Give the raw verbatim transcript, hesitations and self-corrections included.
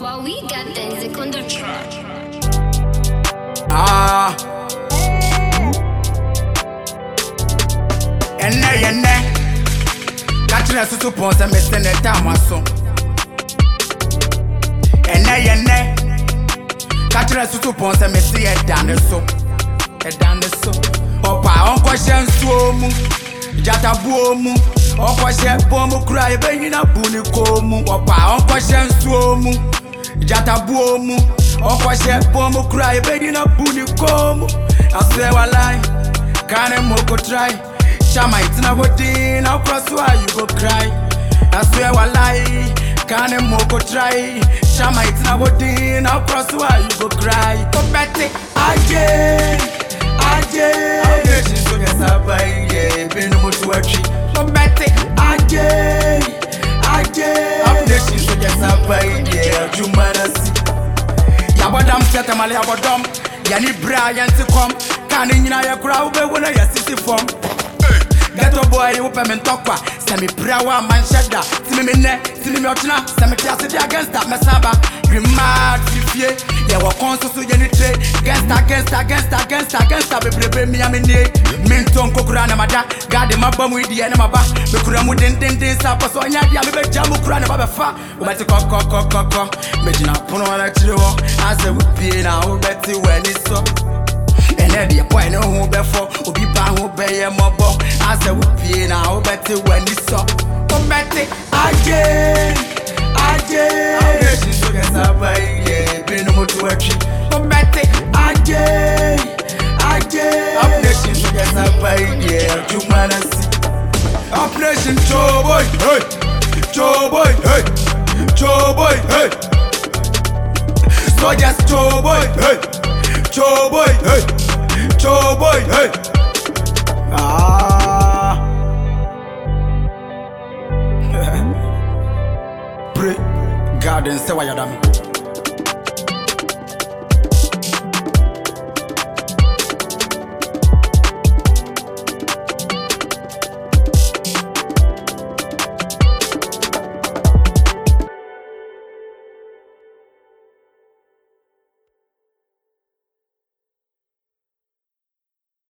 Well, we got Denzik on the track. Ah, enne enne, kachira susu ponse mese ne tamaso. Enne enne, kachira susu ponse mese e dane so, e dane so. Opa onko shensu mu, jata buomu. Onko she bomu kura e benyina buni komu. Opa onko shensu mu, jata buomu. Onko she bomu kura e benyina buni komu. I swear walai, kane moko try. Chama itina go din, I'll cross why you go cry. I swear walai, kane moko try. Chama itina go din, I'll cross why you go cry. Go bete, aje, aje. Aje, she's so yes I buy, yeah, been no to a tree. Go bete, aje, aje. Aje, she's so yes I buy, yeah, you must see. Yabadam set a mali abadam, yani Brian to come. Can in your crowd when I assist from. Ghetto boy, you open and talk. Semi prawa man shada. See me ne, see me ochna. Semi classy against that mesaba. You mad fifty. Yeah, what conscious to any trade. Against, against, against, against, against. I be brave me, I'm in here. Minton Kokurana Mada. God, my bum with the enema. The Kuramu didn't didn't stop us on Yadia. Maybe Jamu Kurana Baba Fa. We might cock, cock, cock, cock, cock. Imagine I put on a chill. As I would be now, Betty when it's so. And then the boy no who before, who be bound who pay a mob. As I would be now, Betty when you saw. Oh, Betty, aje, aje. Aje, she's so yes, I buy, yeah, been no to a tree. Oh, Betty, aje, aje. Aje, she's so yes, I buy, yeah, you wanna see. Operation Joe boy, hey, Joe boy, hey, Joe boy, hey. So just Joe boy, hey, Joe boy, hey, Joe boy, hey. Ah, pray, God and say why you done.